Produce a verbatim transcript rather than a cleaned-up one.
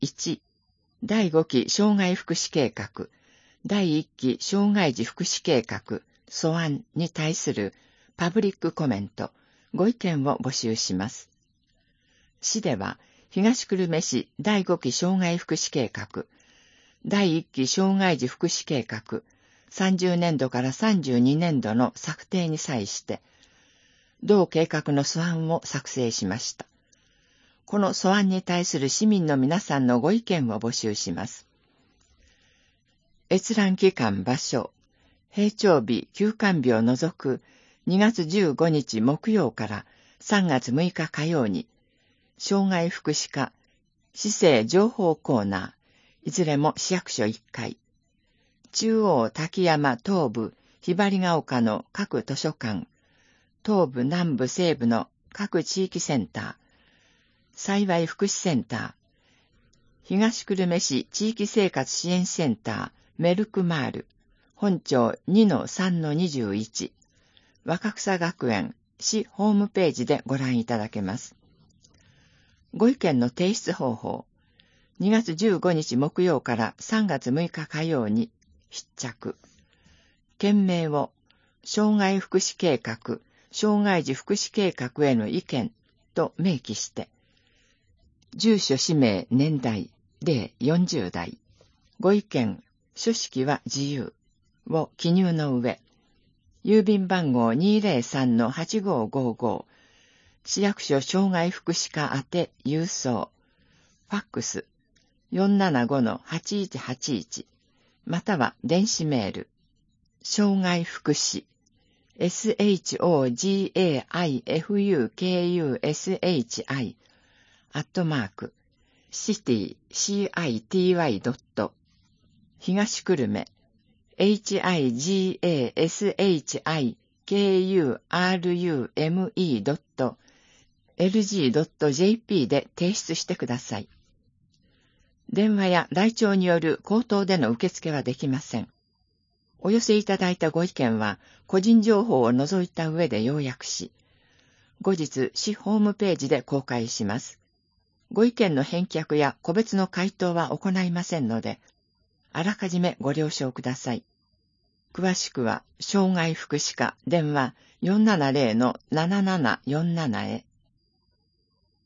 いち、だいごき障害福祉計画、だいいっき障害児福祉計画、素案に対するパブリックコメント、ご意見を募集します。市では、東久留米市だいごき障害福祉計画、だいいっき障害児福祉計画、さんじゅうねんどからさんじゅうにねんどの策定に際して、同計画の素案を作成しました。この素案に対する市民の皆さんのご意見を募集します。閲覧期間場所、閉庁日休館日を除くにがつじゅうごにち木曜からさんがつむいか火曜に、障害福祉課、市政情報コーナー、いずれも市役所いっかい、中央滝山東部ひばりが丘の各図書館、東部南部西部の各地域センター、幸い福祉センター、東久留米市地域生活支援センター、メルクマール、本町 にのさんのにじゅういち、若草学園市ホームページでご覧いただけます。ご意見の提出方法、にがつじゅうごにち木曜からさんがつむいか火曜に必着。件名を、障害福祉計画、障害児福祉計画への意見と明記して、住所、氏名、年代、れい、よんじゅうだい、ご意見、書式は自由を記入の上、郵便番号 にーぜろさんのはちごーごーごー、市役所障害福祉課宛て郵送、ファックス よんななごのはちいちはちいち、または電子メール、障害福祉、エスエイチオージーエーアイエフユーケーユーエスエイチアイ、アットマーク、シティ、シーアイティーワイ ドット、東久留米、エイチアイジーエーエスエイチアイケーユーアールユーエムイー ドット、エルジー ドット ジェーピー で提出してください。電話や来庁による口頭での受付はできません。お寄せいただいたご意見は、個人情報を除いた上で要約し、後日市ホームページで公開します。ご意見の返却や個別の回答は行いませんので、あらかじめご了承ください。詳しくは、障害福祉課電話 よんななぜろのななななよんなな へ。